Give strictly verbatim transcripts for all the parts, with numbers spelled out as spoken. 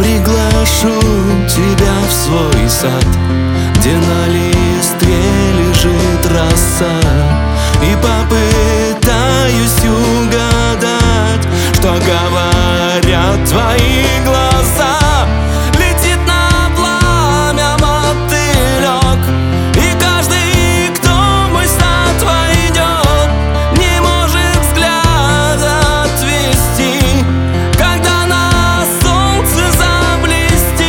приглашу тебя в свой сад, где на листве лежит роса, и попытаюсь угадать, что говорят твои глаза. Летит на пламя мотылек, и каждый, кто в мой сад войдет, не может взгляда отвести, когда на солнце заблестит.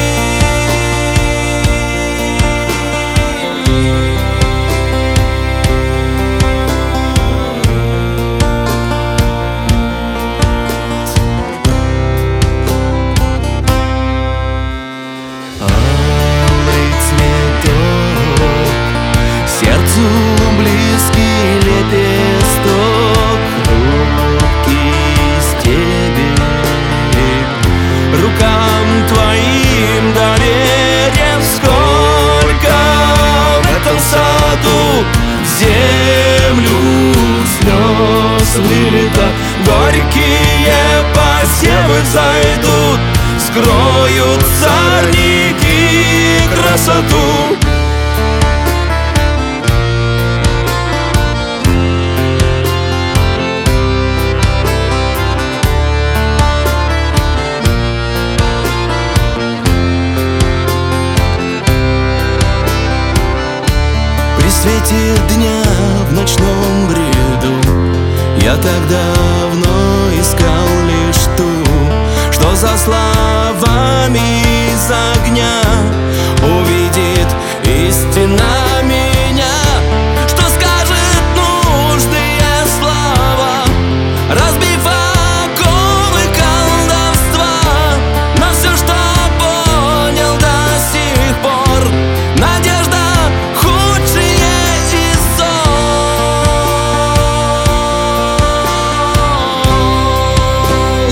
Алый цветок, сердцу близкий лепесток, хрупкий стебель, рукам твоим доверен. Сколько в этом саду в землю слез вылито, горькие посевы взойдут, скроют сорняки красоту. При свете дня в ночном бреду я так давно искал лишь ту, что за словами из огня увидит истинно меня, что скажет нужные слова, разбив оковы колдовства. Но все, что понял до сих пор, надежда худшее из зол.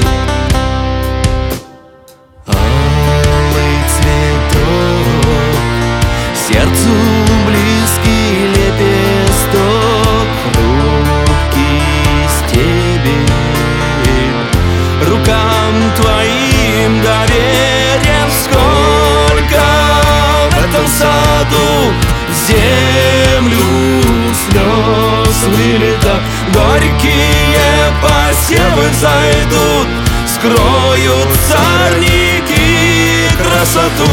Алый цветок, сердцу близкий лепесток, хрупкий стебель, рукам твоим доверен. Сколько в этом саду в землю слез вылито, горькие посевы взойдут, скроют сорняки красоту.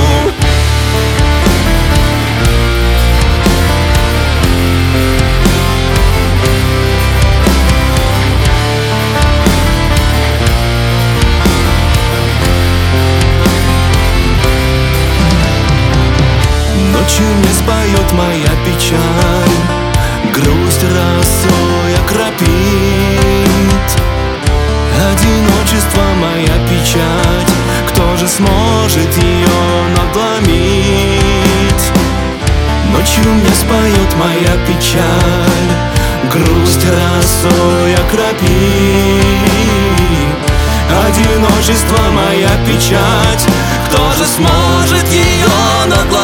Ночью не споет моя печаль, грусть росой окропит. Одиночество моя печать, кто же сможет ее надломить? Ночью мне споет моя печаль, грусть росой окропит. Одиночество моя печать, кто же сможет ее надломить?